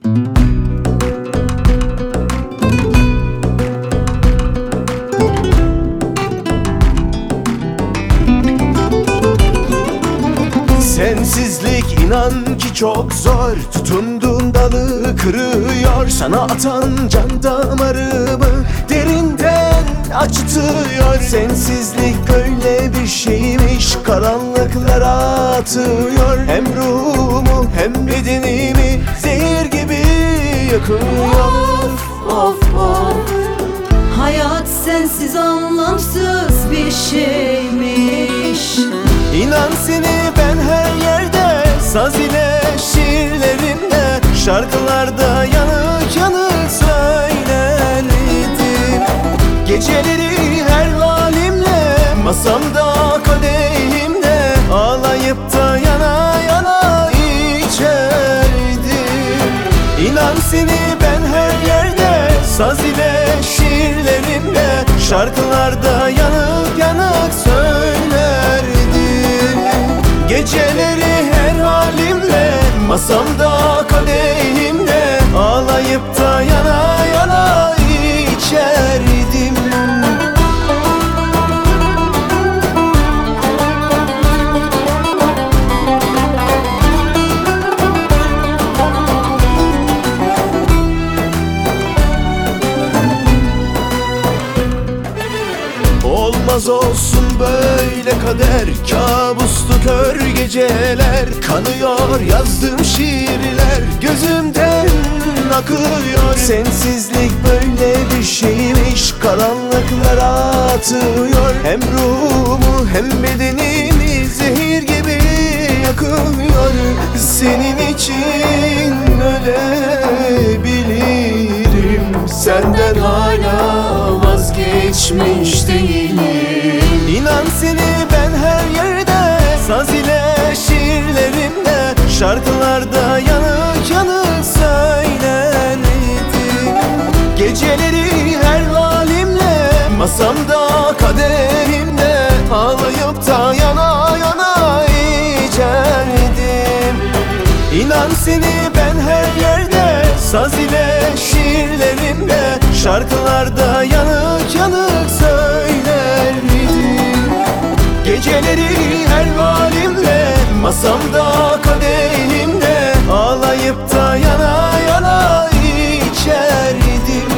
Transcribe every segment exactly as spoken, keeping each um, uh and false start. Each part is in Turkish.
Sensizlik inan ki çok zor, tutunduğun dalı kırıyor. Sana atan can damarımı derinden acıtıyor. Sensizlik böyle bir şeymiş, karanlıklara atıyor. Hem ruhumu hem bedenimi zehir gibi yakıyor. Of of of, hayat sensiz anlamsız bir şeymiş. İnan seni ben her yerde, saz ile şiirlerimle, şarkılarda yanık yanık söylerdim. Geceleri her halimle, masamda kadehimle, ağlayıp da yana yana içerdim. İnan seni ben her yerde, saz ile şiirlerimle, şarkılarda yanık yanık söylerdim. Geceleri her halimle, masamda kadehimle, ağlayıp da yana yana içerdim. Olmaz olsun böyle kader, kabuslu kör geceler, kanıyor yazdığım şiirler, gözümden akıyor. Sensizlik böyle bir şeymiş, karanlıklara atıyor. Hem ruhumu hem bedenimi zehir gibi yakıyor. Senin için ölebilirim, senden hala vazgeçmiş değilim. İnan seni ben her yerde, saz ile şiirlerimle, şarkılarda yanık yanık söylerdim. Geceleri her halimle, masamda kadehimle, ağlayıp da yana yana içerdim. İnan seni ben her yerde, saz ile şiirlerimle, şarkılarda yanık yanık söylerdim. Geceleri her halimle, masamda kadehimle, ağlayıp da yana yana içerdim.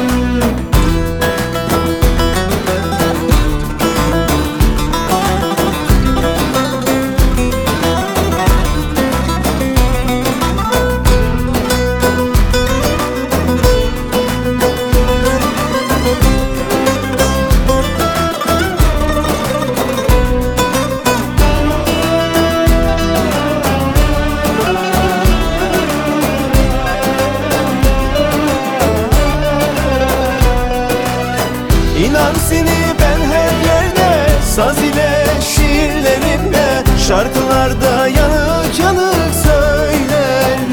İnan seni ben her yerde, saz ile şiirlerimle, şarkılarda yanık yanık söylerdim.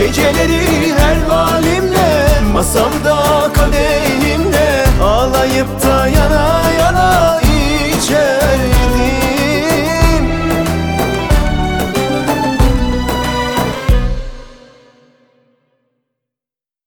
Geceleri her halimle, masamda kadehimle, ağlayıp